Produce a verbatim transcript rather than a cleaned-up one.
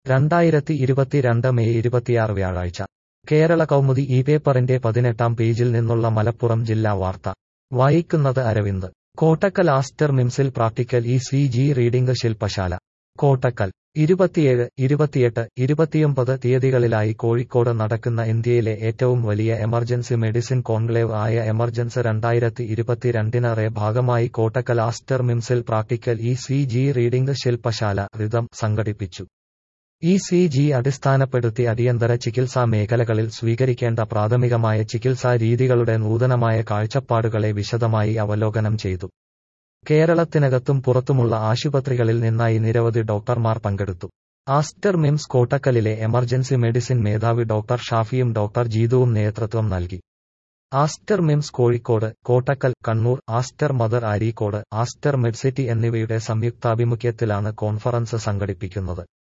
രണ്ടായിരത്തി ഇരുപത്തിരണ്ട് മെയ് ഇരുപത്തിയാറ് വ്യാഴാഴ്ച കേരള കൗമുദി ഈ പേപ്പറിന്റെ പതിനെട്ടാം പേജിൽ നിന്നുള്ള മലപ്പുറം ജില്ലാ വാർത്ത വായിക്കുന്നത് അരവിന്ദ്. കോട്ടക്കൽ ആസ്റ്റർ മിംസിൽ practical E C G reading ശില്പശാല. കോട്ടക്കൽ ഇരുപത്തിയേഴ്, ഇരുപത്തിയെട്ട്, ഇരുപത്തിയൊമ്പത് തീയതികളിലായി കോഴിക്കോട് നടക്കുന്ന ഇന്ത്യയിലെ ഏറ്റവും വലിയ എമർജൻസി മെഡിസിൻ കോൺക്ലേവ് ആയ എമർജൻസ് രണ്ടായിരത്തി ഇരുപത്തിരണ്ടിന് റേ ഭാഗമായി കോട്ടക്കൽ ആസ്റ്റർ മിംസിൽ practical E C G reading ശില്പശാല റിതം സംഘടിപ്പിച്ചു. ഇ സി ജി അടിസ്ഥാനപ്പെടുത്തി അടിയന്തര ചികിത്സാ മേഖലകളിൽ സ്വീകരിക്കേണ്ട പ്രാഥമികമായ ചികിത്സാ രീതികളുടെ നൂതനമായ കാഴ്ചപ്പാടുകളെ വിശദമായി അവലോകനം ചെയ്തു. കേരളത്തിനകത്തും പുറത്തുമുള്ള ആശുപത്രികളിൽ നിന്നായി നിരവധി ഡോക്ടർമാർ പങ്കെടുത്തു. ആസ്റ്റർ മിംസ് കോട്ടക്കലിലെ എമർജൻസി മെഡിസിൻ മേധാവി ഡോക്ടർ ഷാഫിയും ഡോക്ടർ ജീതുവും നേതൃത്വം നൽകി. Aster MIMS Kozhikode, Kottakkal, Kannur, Aster mother Areekode, Aster Medcity എന്നിവയുടെ സംയുക്താഭിമുഖ്യത്തിലാണ് കോൺഫറൻസ് സംഘടിപ്പിക്കുന്നത്.